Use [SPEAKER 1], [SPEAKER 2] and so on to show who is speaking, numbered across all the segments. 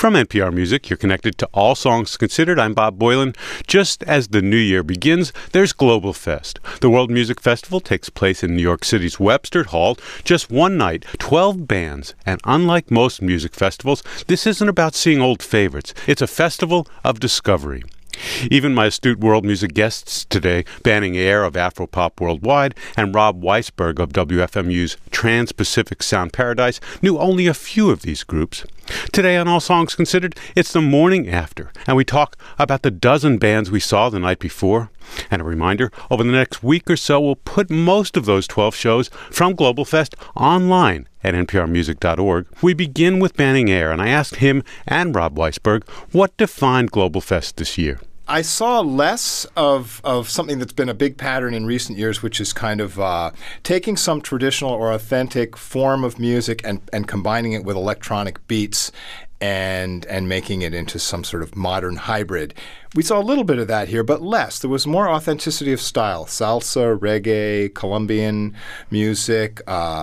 [SPEAKER 1] From NPR Music, you're connected to All Songs Considered. I'm Bob Boilen. Just as the new year begins, there's Global Fest. The World Music Festival takes place in New York City's Webster Hall. Just one night, 12 bands. And unlike most music festivals, this isn't about seeing old favorites. It's a festival of discovery. Even my astute world music guests today, Banning Eyre of Afropop Worldwide and Rob Weisberg of WFMU's Trans-Pacific Sound Paradise, knew only a few of these groups. Today on All Songs Considered, it's the morning after, and we talk about the dozen bands we saw the night before. And a reminder, over the next week or so, we'll put most of those 12 shows from Global Fest online at nprmusic.org. We begin with Banning Eyre, and I asked him and Rob Weisberg what defined Global Fest this year.
[SPEAKER 2] I saw less of something that's been a big pattern in recent years, which is kind of taking some traditional or authentic form of music and combining it with electronic beats and making it into some sort of modern hybrid. We saw a little bit of that here, but less. There was more authenticity of style: salsa, reggae, Colombian music,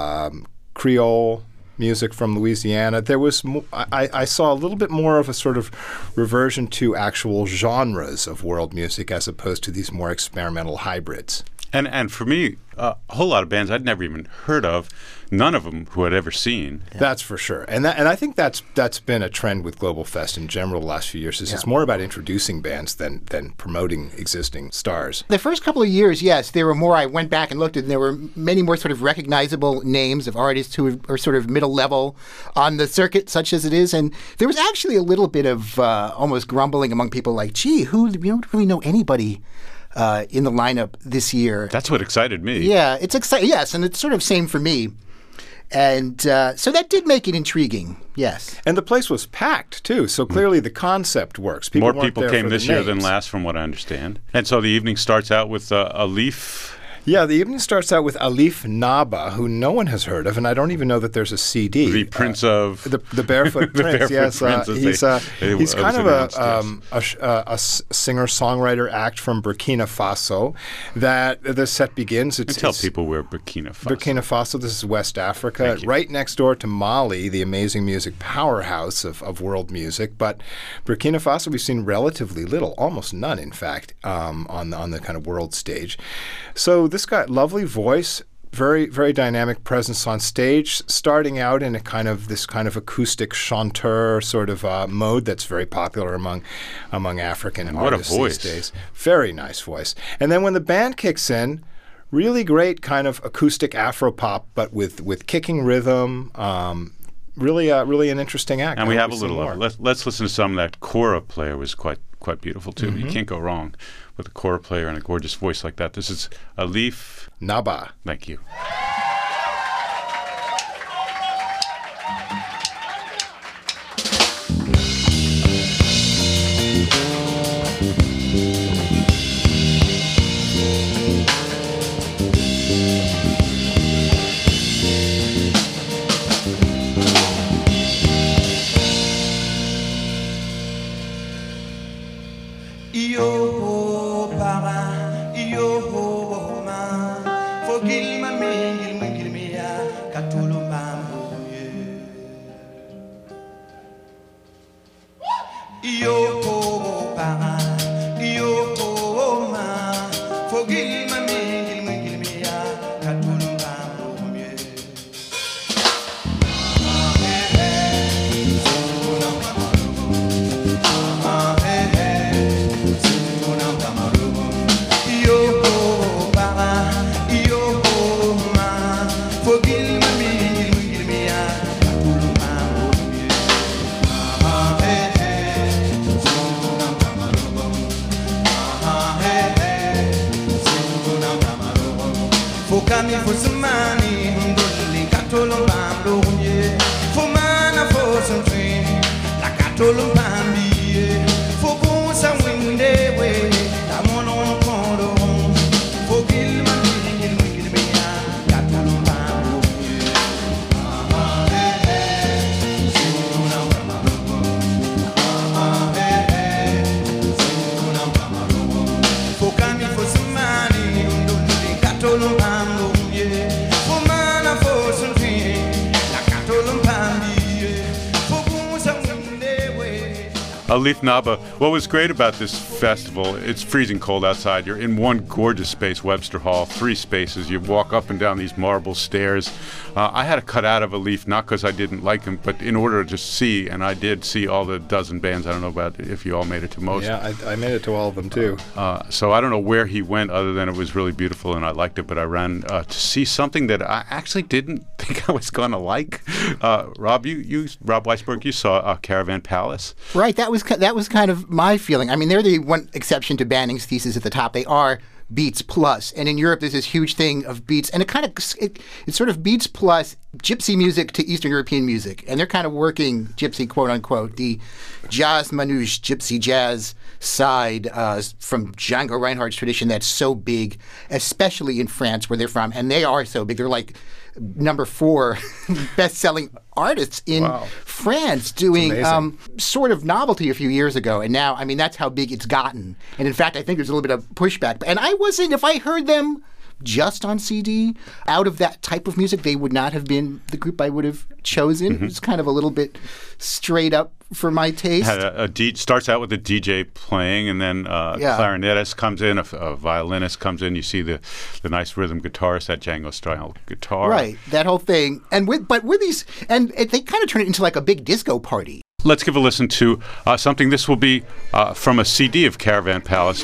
[SPEAKER 2] Creole music from Louisiana. There was I saw a little bit more of a sort of reversion to actual genres of world music as opposed to these more experimental hybrids.
[SPEAKER 1] And for me, a whole lot of bands I'd never even heard of, none of them who I'd ever seen.
[SPEAKER 2] Yeah. That's for sure. And I think that's been a trend with Global Fest in general the last few years. It's more about introducing bands than promoting existing stars.
[SPEAKER 3] The first couple of years, yes, there were more. I went back and looked, and there were many more sort of recognizable names of artists who are sort of middle level on the circuit, such as it is. And there was actually a little bit of almost grumbling among people like, gee, we don't really know anybody in the lineup this year.
[SPEAKER 1] That's what excited me.
[SPEAKER 3] Yeah, it's exciting. Yes, and it's sort of same for me. And so that did make it intriguing, yes.
[SPEAKER 2] And the place was packed, too, so clearly the concept works.
[SPEAKER 1] More people came this year than last, from what I understand. And so the evening starts out with Alif.
[SPEAKER 2] Yeah, the evening starts out with Alif Naba, who no one has heard of, and I don't even know that there's a CD.
[SPEAKER 1] The Prince of...
[SPEAKER 2] The Barefoot Prince, yes. He's kind of a singer-songwriter act from Burkina Faso. That the set begins.
[SPEAKER 1] Tell people where Burkina Faso.
[SPEAKER 2] Burkina Faso, this is West Africa, right next door to Mali, the amazing music powerhouse of world music. But Burkina Faso, we've seen relatively little, almost none, in fact, on the kind of world stage. So this guy, lovely voice, very, very dynamic presence on stage, starting out in this kind of acoustic chanteur sort of mode that's very popular among African artists these days. Very nice voice. And then when the band kicks in, really great kind of acoustic Afropop, but with kicking rhythm. Really an interesting act.
[SPEAKER 1] And we have a little of it. Let's listen to some. That kora player was quite beautiful too. Mm-hmm. You can't go wrong with a kora player and a gorgeous voice like that. This is Alif
[SPEAKER 2] Naba.
[SPEAKER 1] Thank you. Alif Naba, what was great about this festival, it's freezing cold outside. You're in one gorgeous space, Webster Hall, 3 spaces. You walk up and down these marble stairs. I had to cut out of Alif, not because I didn't like him, but in order to just see, and I did see all the dozen bands. I don't know about if you all made it to most.
[SPEAKER 2] Yeah, I made it to all of them, too.
[SPEAKER 1] So I don't know where he went other than it was really beautiful and I liked it, but I ran to see something that I actually didn't think I was going to like. Rob Weisberg, you saw Caravan Palace.
[SPEAKER 3] Right, that was kind of my feeling. I mean, they're the one exception to Banning's thesis at the top. They are Beats Plus, and in Europe there's this huge thing of Beats, and it's sort of Beats Plus gypsy music to Eastern European music, and they're kind of working gypsy, quote unquote, the jazz manouche, gypsy jazz side from Django Reinhardt's tradition that's so big, especially in France where they're from, and they are so big. They're like number 4 best-selling artists in France doing sort of novelty a few years ago. And now, I mean, that's how big it's gotten. And in fact, I think there's a little bit of pushback. And if I heard them just on CD, out of that type of music, they would not have been the group I would have chosen. Mm-hmm. It was kind of a little bit straight up for my taste.
[SPEAKER 1] Starts out with a DJ playing, and then clarinetist comes in, a violinist comes in. You see the nice rhythm guitarist, that Django-style guitar.
[SPEAKER 3] Right, that whole thing. And with these, and they kind of turn it into like a big disco party.
[SPEAKER 1] Let's give a listen to something. This will be from a CD of Caravan Palace.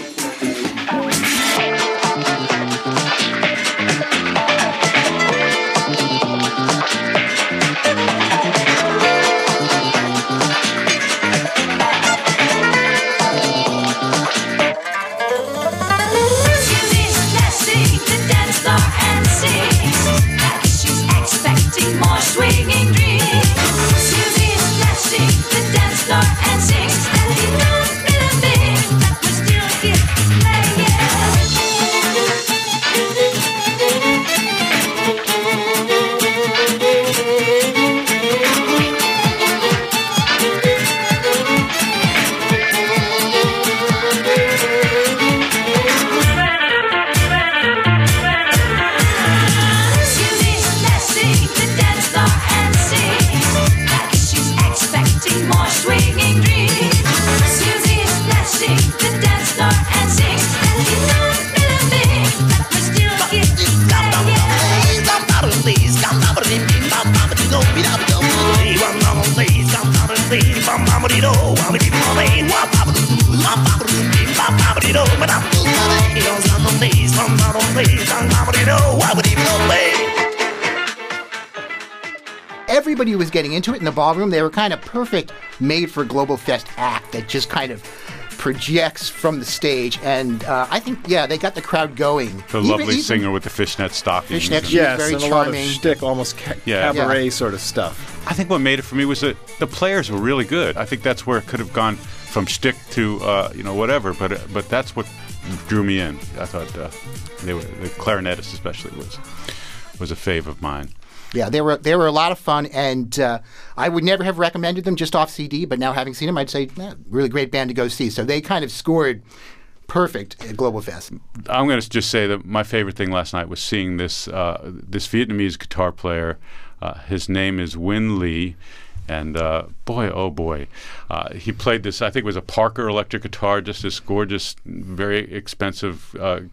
[SPEAKER 3] Everybody was getting into it in the ballroom. They were kind of perfect made for Global Fest act that just kind of projects from the stage. And I think, they got the crowd going.
[SPEAKER 1] The lovely singer with the fishnet stockings.
[SPEAKER 3] Fishnet,
[SPEAKER 2] yes,
[SPEAKER 3] very
[SPEAKER 2] and
[SPEAKER 3] charming.
[SPEAKER 2] A lot of shtick, almost cabaret sort of stuff.
[SPEAKER 1] I think what made it for me was that the players were really good. I think that's where it could have gone from shtick to whatever, but that's what drew me in. I thought the clarinetist especially was a fave of mine.
[SPEAKER 3] Yeah, they were a lot of fun, and I would never have recommended them just off CD, but now having seen them, I'd say, really great band to go see. So they kind of scored perfect at Global Fest.
[SPEAKER 1] I'm going to just say that my favorite thing last night was seeing this Vietnamese guitar player. His name is Win Lee. And boy, oh boy, he played this, I think it was a Parker electric guitar, just this gorgeous, very expensive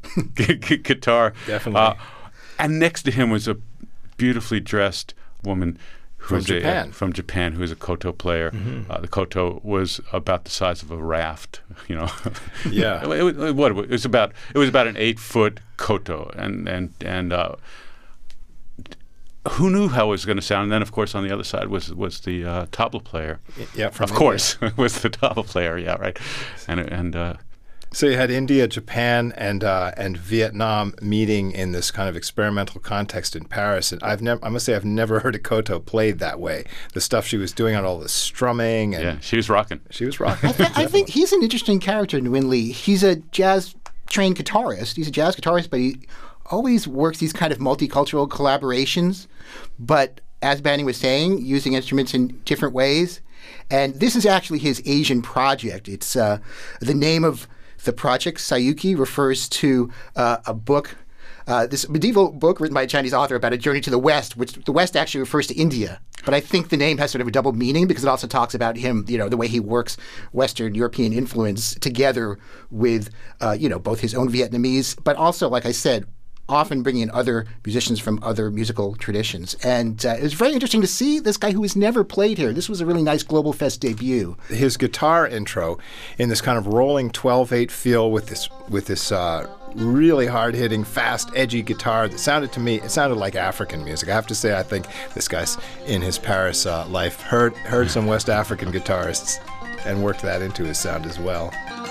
[SPEAKER 1] guitar.
[SPEAKER 2] Definitely.
[SPEAKER 1] And next to him was a beautifully dressed woman
[SPEAKER 2] from
[SPEAKER 1] Japan, who is a koto player. Mm-hmm. The koto was about the size of a raft,
[SPEAKER 2] Yeah.
[SPEAKER 1] it was about an 8-foot koto, and who knew how it was going to sound? And then, of course, on the other side was the tabla player.
[SPEAKER 2] Yeah, from
[SPEAKER 1] India. Course, was the tabla player. Yeah, right. And
[SPEAKER 2] so you had India, Japan, and Vietnam meeting in this kind of experimental context in Paris. And I must say, I've never heard a koto played that way. The stuff she was doing on all the strumming. And
[SPEAKER 1] she was rocking.
[SPEAKER 3] I think he's an interesting character, Nguyen Lee. He's a jazz-trained guitarist. He's a jazz guitarist, but he always works these kind of multicultural collaborations, but as Banning was saying, using instruments in different ways. And this is actually his Asian project. It's the name of the project, Sayuki, refers to a book this medieval book written by a Chinese author about a journey to the West, which the West actually refers to India. But I think the name has sort of a double meaning because it also talks about him, the way he works Western European influence together with, both his own Vietnamese, but also, like I said, often bringing in other musicians from other musical traditions. And it was very interesting to see this guy who has never played here. This was a really nice Global Fest debut.
[SPEAKER 2] His guitar intro in this kind of rolling 12/8 feel with this really hard-hitting, fast, edgy guitar that sounded like African music. I have to say, I think this guy's in his Paris life heard some West African guitarists and worked that into his sound as well.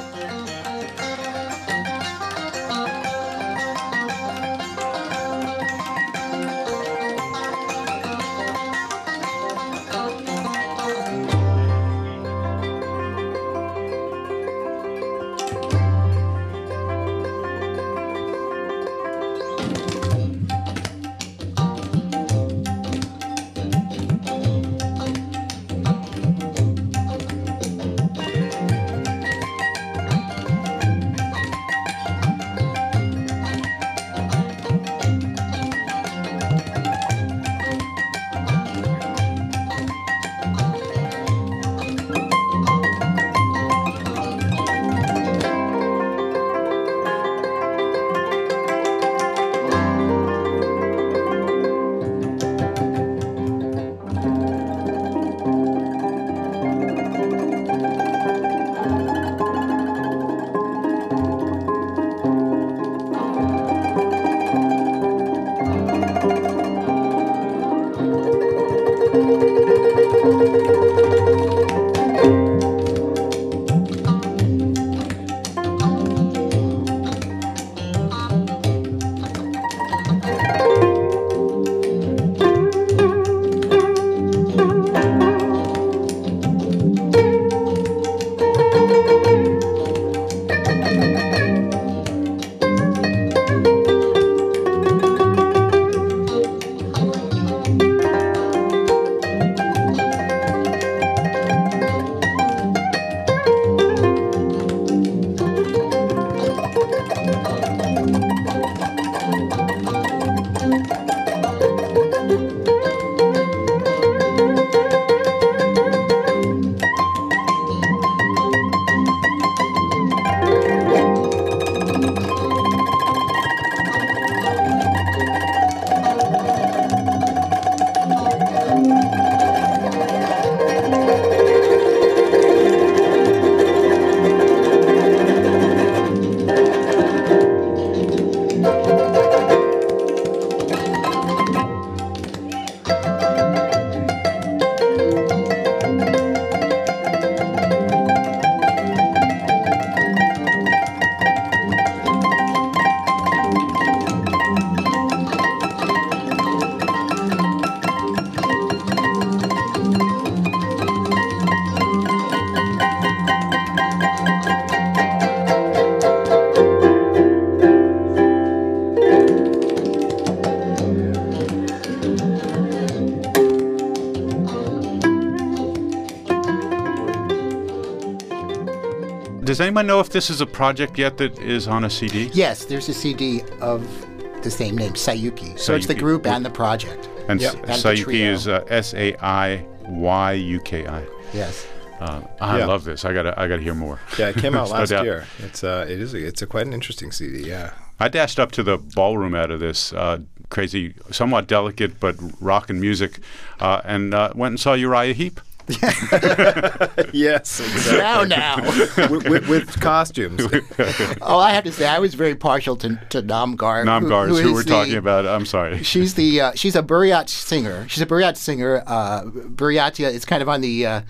[SPEAKER 1] Does anyone know if this is a project yet that is on a CD?
[SPEAKER 3] Yes, there's a CD of the same name, Saiyuki. So it's the group and the project.
[SPEAKER 1] And
[SPEAKER 3] Yep.
[SPEAKER 1] Saiyuki is Saiyuki.
[SPEAKER 3] Yes.
[SPEAKER 1] I love this. I gotta hear more.
[SPEAKER 2] Yeah, it came out
[SPEAKER 1] No
[SPEAKER 2] last
[SPEAKER 1] doubt.
[SPEAKER 2] year. It's quite an interesting CD. Yeah.
[SPEAKER 1] I dashed up to the ballroom out of this crazy, somewhat delicate but rockin' music, and went and saw Uriah Heep.
[SPEAKER 2] Yes, exactly.
[SPEAKER 3] Now.
[SPEAKER 2] with costumes.
[SPEAKER 3] Oh, I have to say, I was very partial to Namgar.
[SPEAKER 1] Namgar is who
[SPEAKER 3] is
[SPEAKER 1] we're talking about. I'm sorry.
[SPEAKER 3] She's she's a Buryat singer. She's a Buryat singer. Buryatia is kind of on the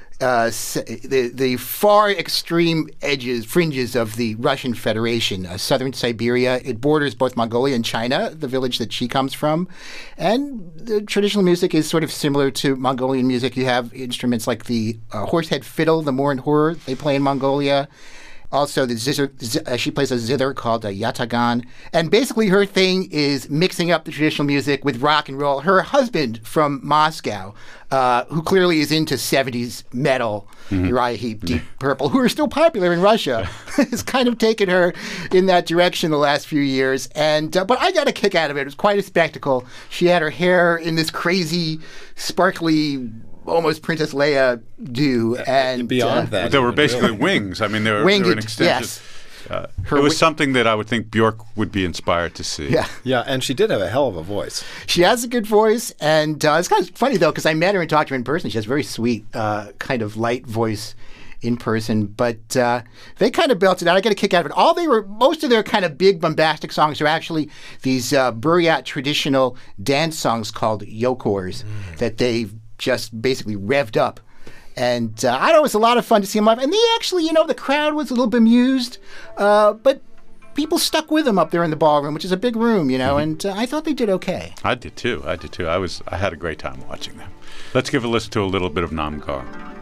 [SPEAKER 3] far extreme fringes of the Russian Federation, southern Siberia. It borders both Mongolia and China, the village that she comes from. And the traditional music is sort of similar to Mongolian music. You have instruments like the horsehead fiddle, the Morin Hur, they play in Mongolia. Also, she plays a zither called a yatagan. And basically her thing is mixing up the traditional music with rock and roll. Her husband from Moscow, who clearly is into 70s metal, Uriah Heep, Deep Purple, who are still popular in Russia, has kind of taken her in that direction the last few years. And but I got a kick out of it. It was quite a spectacle. She had her hair in this crazy, sparkly, almost Princess Leia do, and
[SPEAKER 2] beyond that,
[SPEAKER 1] they were basically wings. I mean, they were an extension.
[SPEAKER 3] Yes.
[SPEAKER 1] It was something that I would think Björk would be inspired to see.
[SPEAKER 2] Yeah, and she did have a hell of a voice.
[SPEAKER 3] She has a good voice, and it's kind of funny though because I met her and talked to her in person. She has a very sweet, kind of light voice in person, but they kind of belted out. I get a kick out of it. Most of their kind of big bombastic songs are actually these Buryat traditional dance songs called yokors that they've just basically revved up. And I know it was a lot of fun to see them live. And they actually, the crowd was a little bemused, but people stuck with them up there in the ballroom, which is a big room, and I thought they did okay.
[SPEAKER 1] I did too. I had a great time watching them. Let's give a listen to a little bit of Namgar.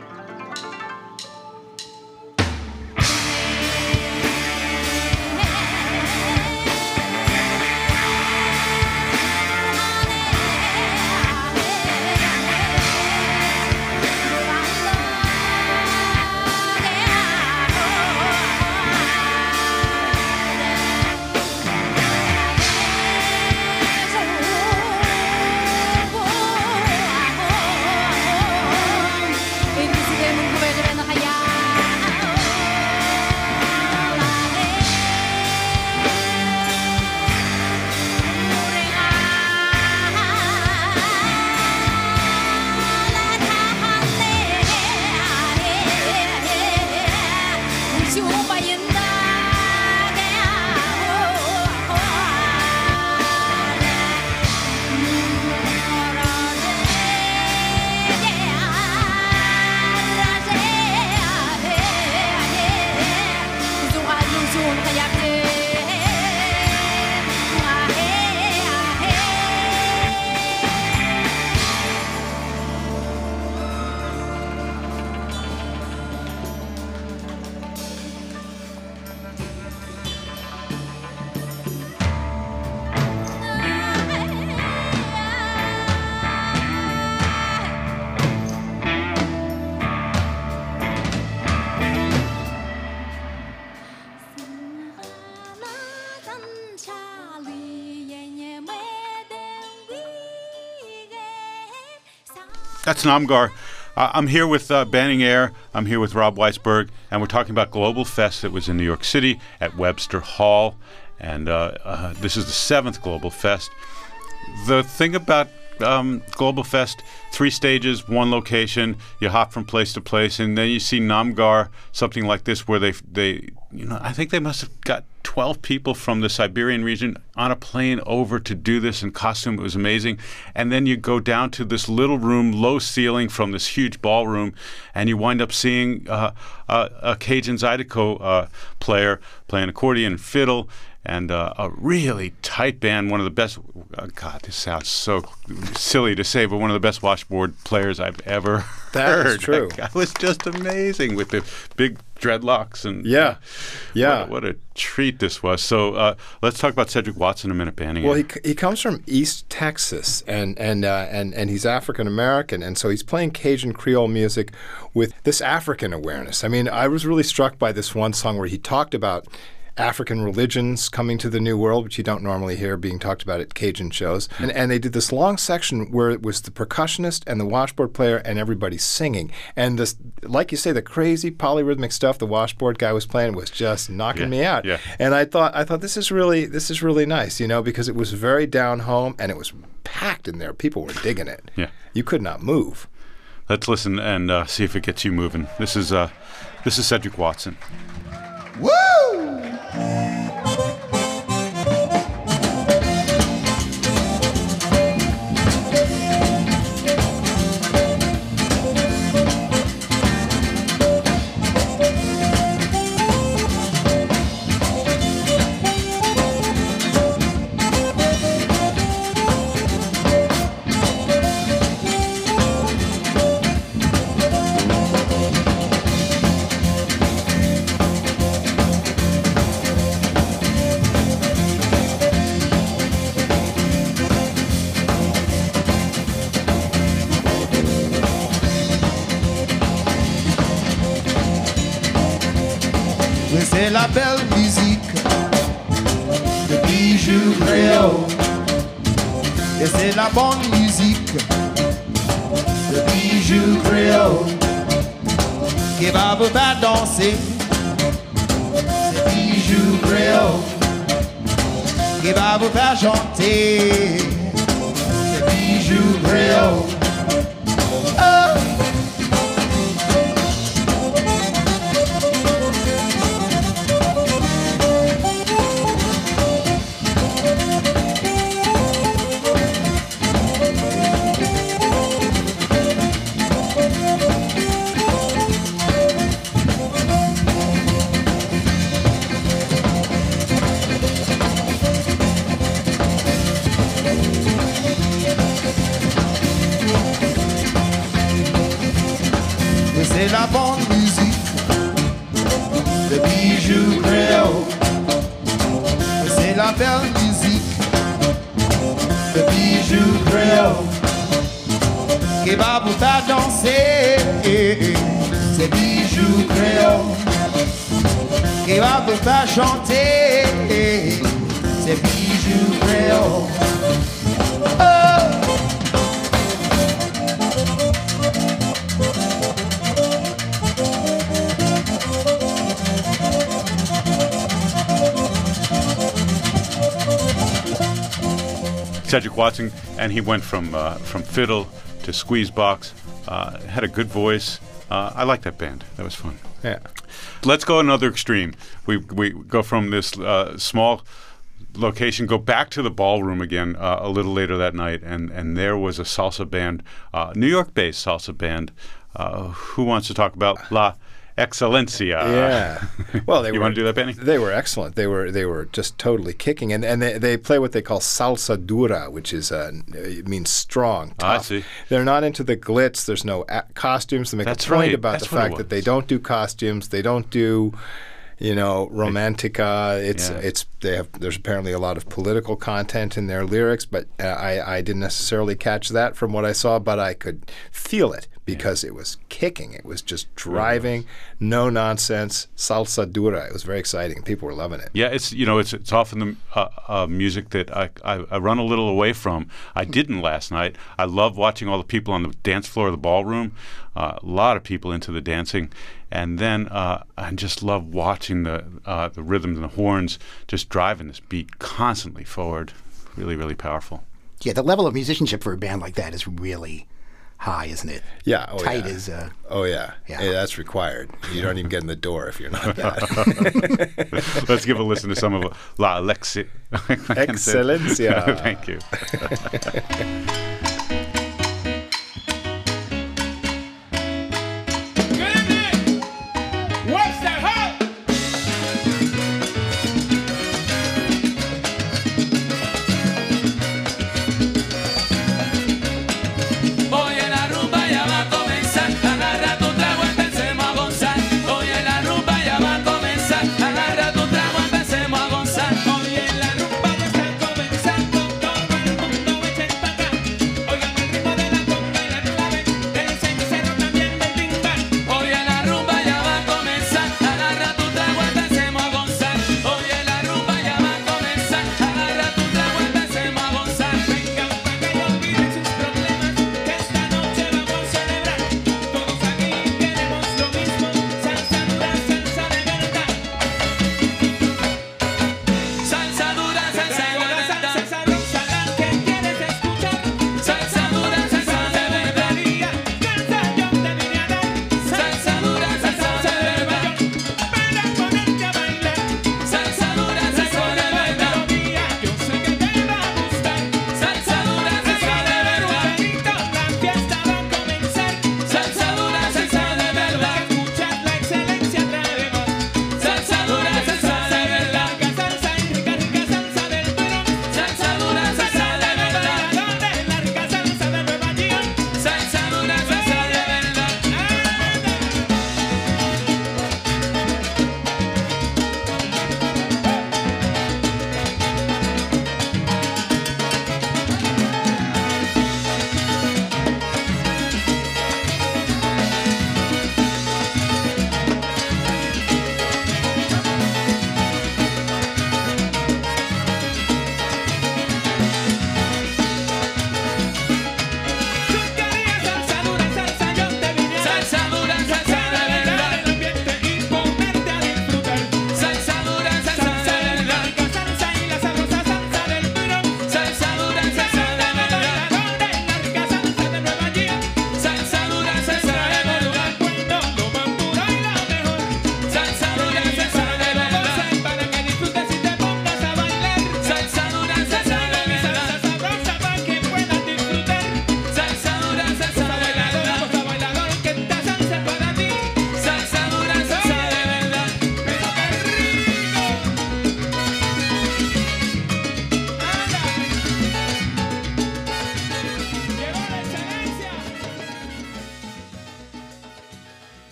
[SPEAKER 1] That's Namgar. I'm here with Banning Eyre. I'm here with Rob Weisberg, and we're talking about Global Fest that was in New York City at Webster Hall. And this is the 7th Global Fest. The thing about Global Fest, 3 stages, 1 location, you hop from place to place, and then you see Namgar, something like this, where they I think they must have got 12 people from the Siberian region on a plane over to do this in costume. It was amazing. And then you go down to this little room, low ceiling from this huge ballroom, and you wind up seeing a Cajun Zydeco player playing accordion and fiddle, and a really tight band, one of the best, God, this sounds so silly to say, but one of the best washboard players I've ever heard.
[SPEAKER 2] That is true.
[SPEAKER 1] That was just amazing with the big dreadlocks. And
[SPEAKER 2] yeah.
[SPEAKER 1] What a treat this was. So let's talk about Cedric Watson a minute, Banning.
[SPEAKER 2] Well, he comes from East Texas, and he's African American, and so he's playing Cajun Creole music with this African awareness. I mean, I was really struck by this one song where he talked about African religions coming to the New World, which you don't normally hear being talked about at Cajun shows. And they did this long section where it was the percussionist and the washboard player and everybody singing. And this, like you say, the crazy polyrhythmic stuff the washboard guy was playing was just knocking me out.
[SPEAKER 1] Yeah.
[SPEAKER 2] And I thought this is really nice, because it was very down home and it was packed in there. People were digging it.
[SPEAKER 1] Yeah.
[SPEAKER 2] You could not move.
[SPEAKER 1] Let's listen and see if it gets you moving. This is Cedric Watson.
[SPEAKER 3] Woo!
[SPEAKER 4] C'est la belle musique, le bijou créole. Et c'est la bonne musique, le bijou créole, qui va vous faire danser. C'est bijou créole, qui va vous faire chanter. C'est bijou créole. Oh. C'est la bonne musique, le bijou créole. C'est la belle musique, le bijou créole, qui va vous faire danser. C'est bijou créole, qui va vous faire chanter. C'est bijou créole. Oh.
[SPEAKER 1] Cedric Watson, and he went from fiddle to squeeze box. Had a good voice. I like that band. That was fun.
[SPEAKER 2] Yeah.
[SPEAKER 1] Let's go another extreme. We go from this small location, go back to the ballroom again a little later that night, and there was a salsa band, New York-based salsa band. Who wants to talk about La Excelencia?
[SPEAKER 2] Yeah. Well,
[SPEAKER 1] you want to do that, Benny?
[SPEAKER 2] They were excellent. They were just totally kicking, and they play what they call salsa dura, which is it means strong, tough.
[SPEAKER 1] I see.
[SPEAKER 2] They're not into the glitz. There's no costumes. They make
[SPEAKER 1] That's
[SPEAKER 2] a point
[SPEAKER 1] right.
[SPEAKER 2] about
[SPEAKER 1] That's
[SPEAKER 2] the
[SPEAKER 1] what it
[SPEAKER 2] fact that
[SPEAKER 1] was.
[SPEAKER 2] they don't do costumes. They don't do, romantica. There's apparently a lot of political content in their lyrics, but I didn't necessarily catch that from what I saw, but I could feel it because it was kicking. It was just driving, no nonsense, salsa dura. It was very exciting. People were loving it.
[SPEAKER 1] Yeah, it's often the music that I run a little away from. I didn't last night. I love watching all the people on the dance floor of the ballroom. A lot of people into the dancing, and then I just love watching the rhythms and the horns just driving this beat constantly forward. Really, really powerful.
[SPEAKER 3] Yeah, the level of musicianship for a band like that is really high, isn't it?
[SPEAKER 2] Yeah. Oh,
[SPEAKER 3] Tight
[SPEAKER 2] yeah.
[SPEAKER 3] is.
[SPEAKER 2] Oh, yeah.
[SPEAKER 3] Yeah.
[SPEAKER 2] Yeah. That's required. You don't even get in the door if you're not that.
[SPEAKER 1] Let's give a listen to some of La Excelencia. Thank you.
[SPEAKER 5] Oye, la rumba ya está comenzando, todo el mundo eche pa' acá.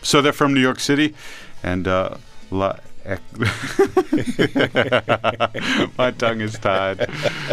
[SPEAKER 1] So they're from New York City, and my tongue is tied.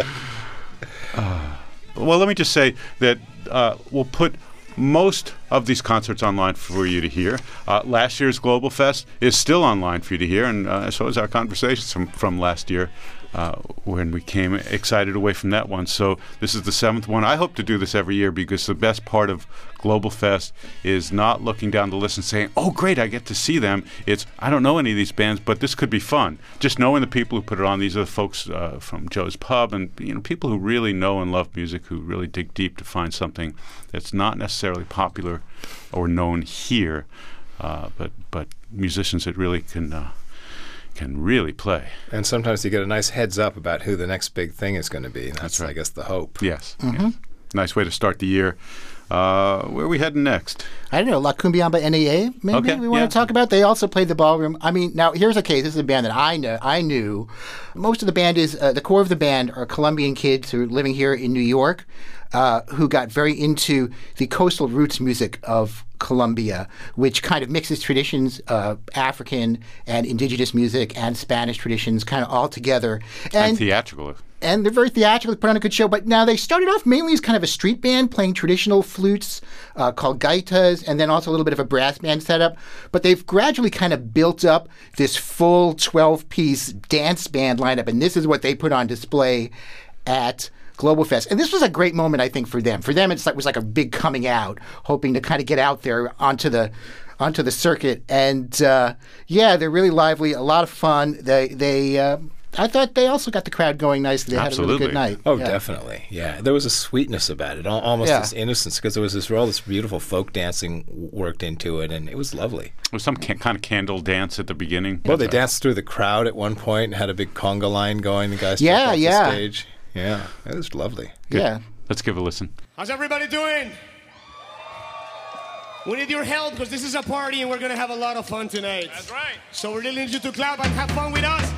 [SPEAKER 1] Well, let me just say that we'll put most of these concerts online for you to hear. Last year's Global Fest is still online for you to hear, and so is our conversations from last year when we came excited away from that one. So this is the 7th one. I hope to do this every year because the best part of Global Fest is not looking down the list and saying, oh, great, I get to see them. It's, I don't know any of these bands, but this could be fun. Just knowing the people who put it on. These are the folks from Joe's Pub and people who really know and love music, who really dig deep to find something that's not necessarily popular or known here, but musicians that really can really play.
[SPEAKER 2] And sometimes you get a nice heads up about who the next big thing is going to be. That's right. I guess, the hope.
[SPEAKER 1] Yes. Yes. Nice way to start the year. Where are we heading next?
[SPEAKER 3] I don't know. La Cumbiamba NAA, maybe we want to talk about. They also played the Ballroom. I mean, now here's a case. This is a band that I knew. Most of the band is, the core of the band are Colombian kids who are living here in New York, who got very into the coastal roots music of Colombia, which kind of mixes traditions of African and indigenous music and Spanish traditions kind of all together.
[SPEAKER 1] And theatrical.
[SPEAKER 3] And they're very theatrical, put on a good show. But now they started off mainly as kind of a street band playing traditional flutes called gaitas, and then also a little bit of a brass band setup. But they've gradually kind of built up this full 12-piece dance band lineup, and this is what they put on display at Global Fest. And this was a great moment, I think, for them. For them, it was like a big coming out, hoping to kind of get out there onto the circuit. And they're really lively, a lot of fun. I thought they also got the crowd going nicely. They
[SPEAKER 1] Absolutely.
[SPEAKER 3] had a really good night.
[SPEAKER 2] Oh, definitely. Yeah. There was a sweetness about it, almost this innocence, because there was all this beautiful folk dancing worked into it, and it was lovely.
[SPEAKER 1] There was some kind of candle dance at the beginning.
[SPEAKER 2] Well, they danced through the crowd at one point and had a big conga line going. The guys stepped off the stage. Yeah, it was lovely.
[SPEAKER 1] Good.
[SPEAKER 3] Yeah.
[SPEAKER 1] Let's give it a listen.
[SPEAKER 5] How's everybody doing? We need your help because this is a party and we're going to have a lot of fun tonight.
[SPEAKER 6] That's right.
[SPEAKER 5] So we really need you to clap and have fun with us.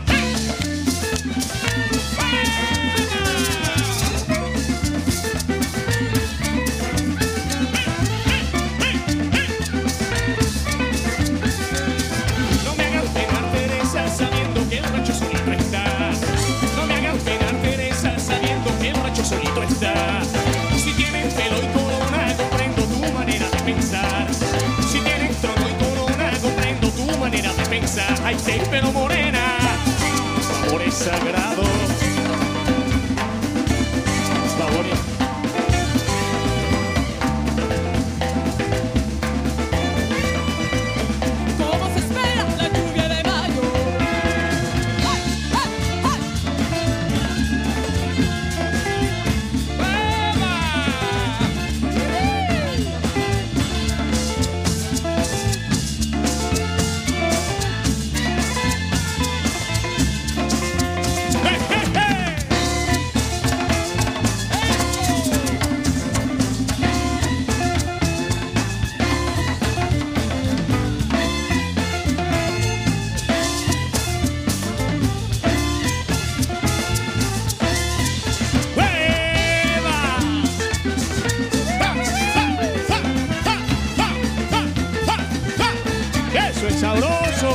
[SPEAKER 5] No me hagas penar, Teresa, sabiendo que el rancho solito está. No me hagas penar, Teresa, sabiendo que el rancho solito está. Si tienes pelo y corona, comprendo tu manera de pensar. Si tienes trono y corona, comprendo tu manera de pensar. Ay, sí, pero morena, amor es sagrado. Favor.
[SPEAKER 7] ¿Cómo se espera la lluvia de mayo? ¡Ay, ay, ay!
[SPEAKER 5] ¡Hey, hey, hey! ¡Hueva! ¡Ja, ja, ja, ja, ja, ja, ja, ja! ¡Eso es sabroso!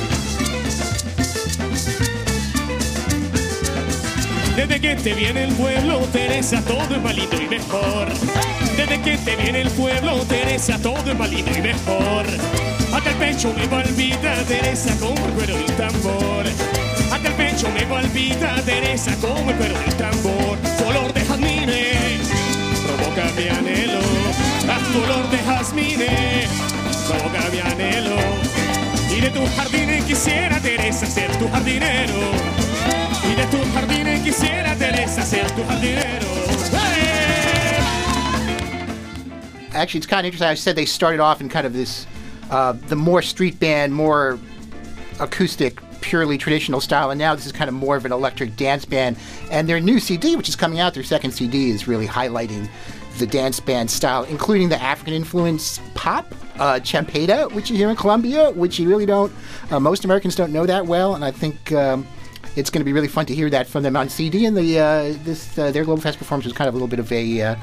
[SPEAKER 5] Desde que te viene el pueblo, Teresa, todo es más lindo y mejor. Desde que te viene el pueblo, Teresa, todo es más lindo y mejor. Hasta el pecho me palpita, Teresa, como el cuero de un tambor. Hasta el pecho me palpita, Teresa, como el cuero de un tambor. Color de jazmine, provoca mi anhelo. Color de jazmine, provoca mi anhelo. Y de tus jardines quisiera, Teresa, ser tu jardinero. Y de tus jardines quisiera, Teresa, ser tu jardinero. ¡Hey!
[SPEAKER 3] Actually, it's kind of interesting. I said they started off in kind of this, the more street band, more acoustic, purely traditional style, and now this is kind of more of an electric dance band. And their new CD, which is coming out, their second CD, is really highlighting the dance band style, including the African influence pop, champeta, which you hear in Colombia, which you really don't, most Americans don't know that well, and I think it's going to be really fun to hear that from them on CD. And their Global Fest performance was kind of a little bit of a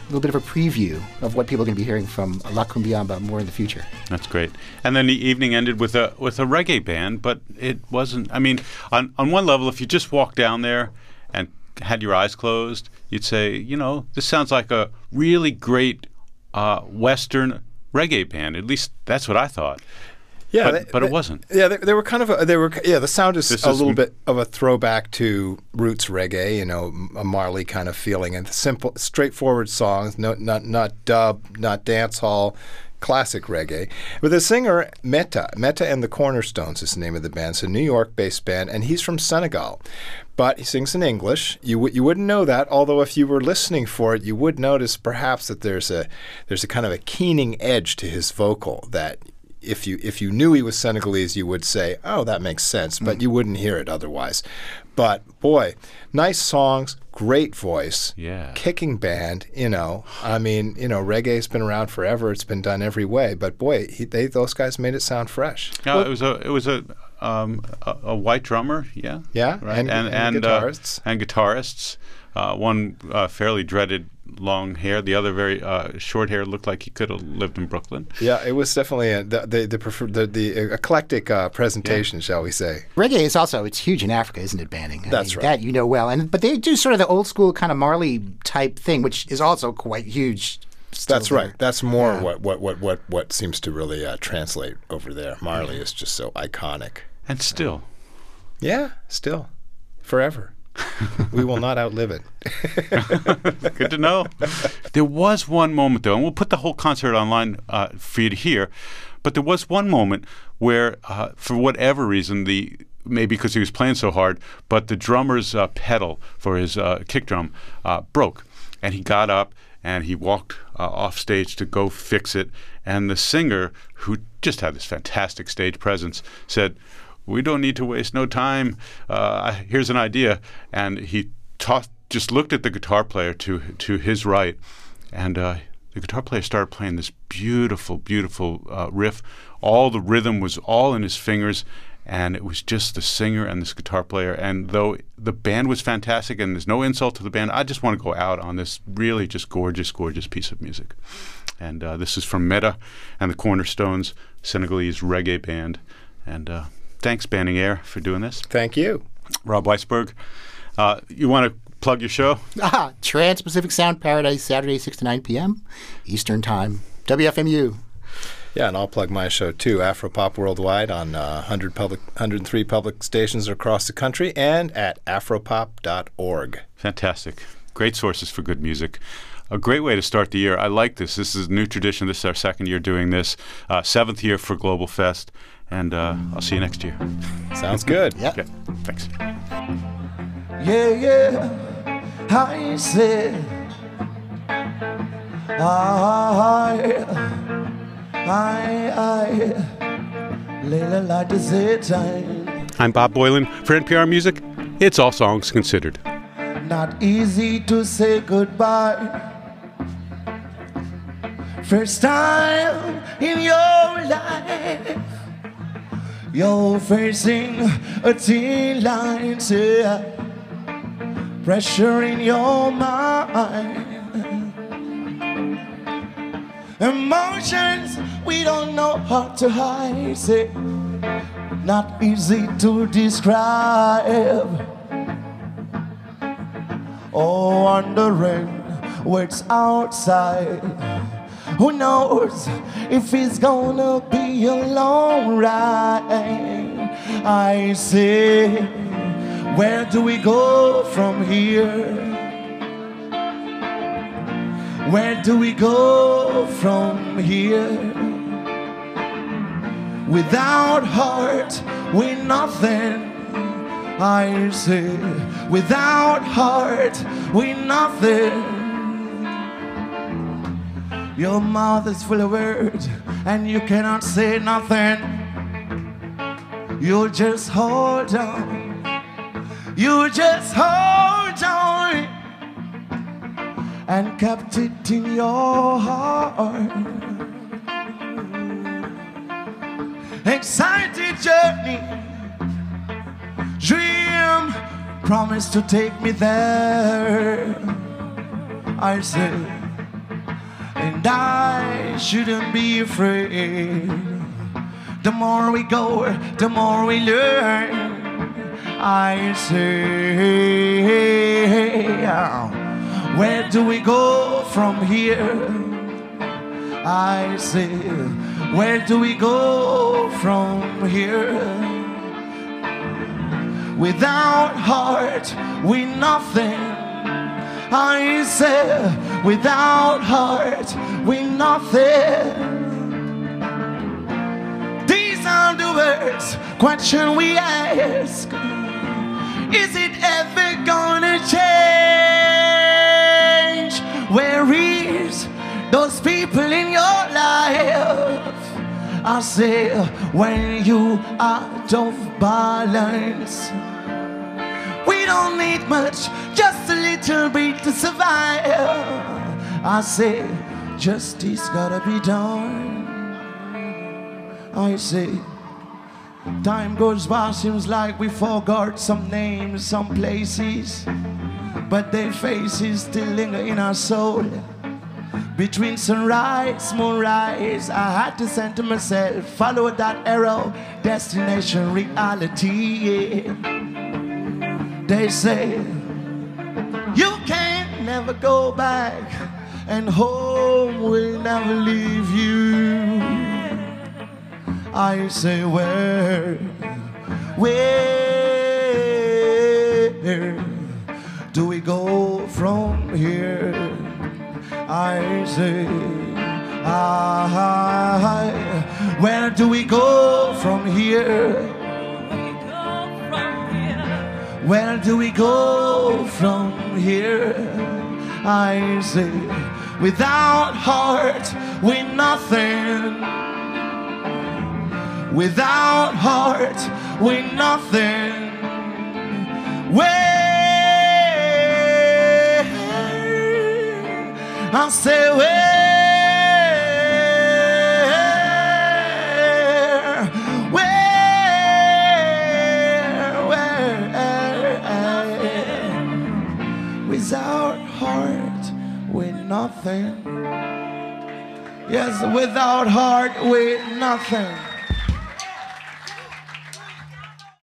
[SPEAKER 3] little bit of a preview of what people are going to be hearing from La Cumbiamba more in the future.
[SPEAKER 1] That's great. And then the evening ended with a reggae band, but it wasn't. I mean, on one level, if you just walked down there and had your eyes closed, you'd say, you know, this sounds like a really great Western reggae band. At least that's what I thought.
[SPEAKER 2] Yeah,
[SPEAKER 1] but it wasn't.
[SPEAKER 2] Yeah, they were kind of the sound is a little bit of a throwback to roots reggae, you know, a Marley kind of feeling, and simple, straightforward songs, not dub, not dance hall, classic reggae. But the singer Metta and the Cornerstones is the name of the band. It's a New York-based band, and he's from Senegal. But he sings in English. You wouldn't know that, although if you were listening for it, you would notice perhaps that there's a kind of a keening edge to his vocal that if you knew he was Senegalese, you would say, oh, that makes sense, but you wouldn't hear it otherwise. But, boy, nice songs, great voice, kicking band, you know. I mean, you know, reggae's been around forever. It's been done every way. But, boy, those guys made it sound fresh.
[SPEAKER 1] No, it was a white drummer, yeah.
[SPEAKER 2] Yeah,
[SPEAKER 1] right?
[SPEAKER 2] and guitarists.
[SPEAKER 1] And guitarists. One fairly dreaded long hair. The other very short hair. Looked like he could have lived in Brooklyn. Yeah,
[SPEAKER 2] it was definitely the eclectic presentation, shall we say.
[SPEAKER 3] Reggae is also, it's huge in Africa, isn't it, Banning?
[SPEAKER 2] That's right.
[SPEAKER 3] That you know well. But they do sort of the old school kind of Marley type thing, which is also quite huge.
[SPEAKER 2] That's right. That's more what seems to really translate over there. Marley is just so iconic.
[SPEAKER 1] And still.
[SPEAKER 2] Yeah, still. Forever. We will not outlive it.
[SPEAKER 1] Good to know. There was one moment, though, and we'll put the whole concert online for you to hear, but there was one moment where, for whatever reason, maybe because he was playing so hard, but the drummer's pedal for his kick drum broke, and he got up and he walked off stage to go fix it, and the singer, who just had this fantastic stage presence, said, "We don't need to waste no time. Here's an idea." And he just looked at the guitar player to his right, and the guitar player started playing this beautiful, beautiful riff. All the rhythm was all in his fingers, and it was just the singer and this guitar player. And though the band was fantastic, and there's no insult to the band, I just want to go out on this really just gorgeous, gorgeous piece of music. And this is from Metta and the Cornerstones, Senegalese reggae band. And thanks, Banning Eyre, for doing this.
[SPEAKER 2] Thank you.
[SPEAKER 1] Rob Weisberg, you want to plug your show?
[SPEAKER 3] Trans-Pacific Sound Paradise, Saturday, 6 to 9 p.m. Eastern Time. WFMU.
[SPEAKER 2] Yeah, and I'll plug my show, too, Afropop Worldwide on 103 public stations across the country and at afropop.org.
[SPEAKER 1] Fantastic. Great sources for good music. A great way to start the year. I like this. This is a new tradition. This is our second year doing this. 7th year for Global Fest. And I'll see you next year.
[SPEAKER 2] Sounds good.
[SPEAKER 3] Yeah.
[SPEAKER 1] Okay, thanks.
[SPEAKER 4] Yeah, I said, Layla like to say time.
[SPEAKER 1] I'm Bob Boilen for NPR Music. It's All Songs Considered.
[SPEAKER 4] Not easy to say goodbye. First time in your life, you're facing a thin line, yeah. Pressure in your mind. Emotions we don't know how to hide, say. Not easy to describe. Oh, wondering what's outside. Who knows if it's gonna be a long ride? I say, where do we go from here? Where do we go from here? Without heart, we're nothing. I say, without heart, we're nothing. Your mouth is full of words and you cannot say nothing. You just hold on. You just hold on and kept it in your heart. Excited journey, dream, promise to take me there. I say, and I shouldn't be afraid. The more we go, the more we learn. I say, where do we go from here? I say, where do we go from here? Without heart, we nothing. I say, without heart, we nothing. These are the words, question we ask. Is it ever gonna change? Where is those people in your life? I say, when you are out of balance, we don't need much, just a little bit to survive. I say, justice gotta be done. I say, time goes by, seems like we forgot some names, some places, but their faces still linger in our soul. Between sunrise, moonrise, I had to send to myself, follow that arrow, destination, reality. Yeah. They say, you can never go back, and home will never leave you. I say, where do we go from here? I say, where do we go from here? Where do we go from here? I say, without heart, we're nothing. Without heart, we're nothing. Where? I say, without heart, we're nothing. Yes, without heart, we're nothing.